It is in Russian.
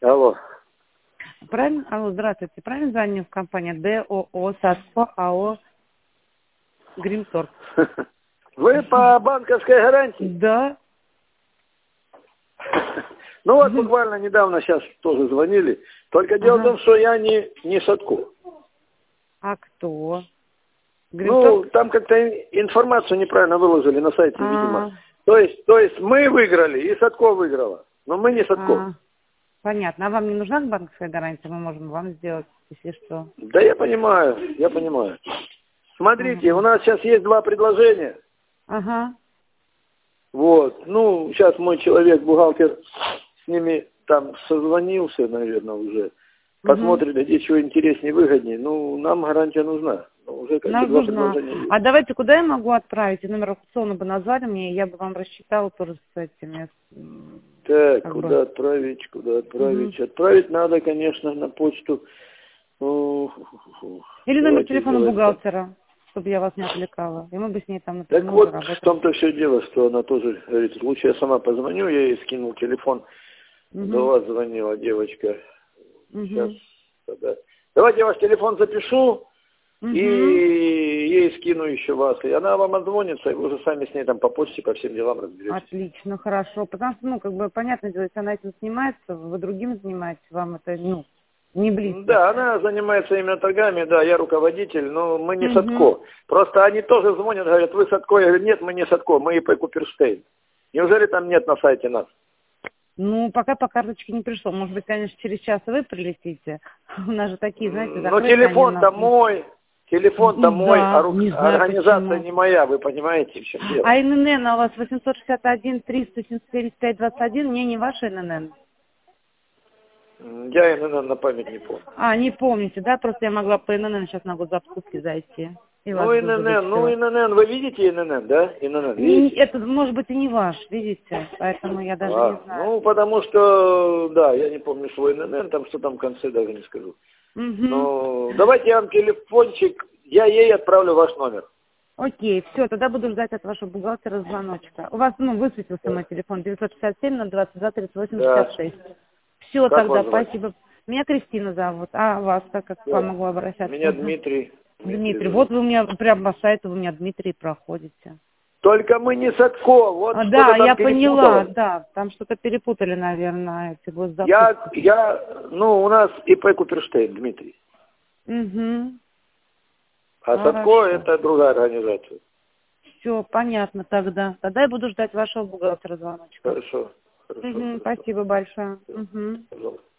Алло. Правильно? Алло, здравствуйте. Правильно звоню в компанию ДОО «Садко» АО «Гримторг»? Вы по банковской гарантии? Да. Ну вот буквально недавно сейчас тоже звонили. Только дело в том, что я не Садко. А кто? Ну, Гримторг? там как-то информацию неправильно выложили на сайте, видимо. А, То есть мы выиграли, и Садко выиграла. Но мы не Садко. понятно. А вам не нужна банковская гарантия? Мы можем вам сделать, если что. Да я понимаю. Смотрите, у нас сейчас есть два предложения. Ага. Вот. Ну, сейчас мой человек, бухгалтер, с ними там созвонился, наверное, уже. Посмотрит, где чего интереснее, выгоднее. Ну, нам гарантия нужна. Уже как бы Нам два нужна. предложения есть. А давайте, куда я могу отправить? И номер аукциона бы назвали мне, и я бы вам рассчитала тоже с этими. Так, Как куда бы. отправить? Отправить надо, конечно, на почту. Или номер Давайте телефона сделаем так. бухгалтера, чтобы я вас не отвлекала. И мы бы с ней там Так напрямую вот, работали. в том-то все дело, что она тоже говорит, лучше я сама позвоню, я ей скинул телефон. До вас звонила девочка. Сейчас, тогда. Давайте я ваш телефон запишу и ей скину еще вас. И она вам отзвонится, и вы уже сами с ней там по почте, по всем делам разберетесь. Отлично, хорошо. Потому что, как бы, понятное дело, если она этим занимается, вы другим занимаетесь, вам это, не близко. Да, она занимается именно торгами, да, я руководитель, но мы не Садко. Просто они тоже звонят, говорят, вы Садко? Я говорю, нет, мы не Садко, мы ИП Куперштейн. Неужели там нет на сайте нас? Ну, пока по карточке не пришло. Может быть, конечно, через час вы прилетите. У нас же такие, знаете, Но закрытые. телефон-то мой, Да, а не знаю организация почему. не моя, вы понимаете, в чем дело. А ИНН у вас 861-374-521, не ваш ИНН? Я именно на память не помню. Не помните, да? Просто я могла по ИНН сейчас на госзапуске зайти. И вас Ну, вычислила. ИНН, вы видите ИНН, да? ИНН, видите? Это, может быть, и не ваш, видите? Поэтому я даже не знаю. Ну, потому что, да, я не помню свой ИНН, там что там в конце даже не скажу. Ну, давайте я вам телефончик, я ей отправлю ваш номер. Окей, все, тогда буду ждать от вашего бухгалтера звоночка. У вас, высветился мой телефон 967-022-38-66. Все, Как тогда вас звать? спасибо. Меня Кристина зовут, а вас как к вам могу обращаться? Меня Дмитрий. Дмитрий, вот вы у меня прям по сайту, вы меня Дмитрий проходите. Только мы не Садко, вот что-то Да, там я поняла, перепуталось. да, там что-то перепутали, наверное, эти госзапуски. У нас ИП Куперштейн, Дмитрий. А Садко это другая организация. Все, понятно тогда. Тогда я буду ждать вашего бухгалтера звоночка. Хорошо. Спасибо большое. Пожалуйста.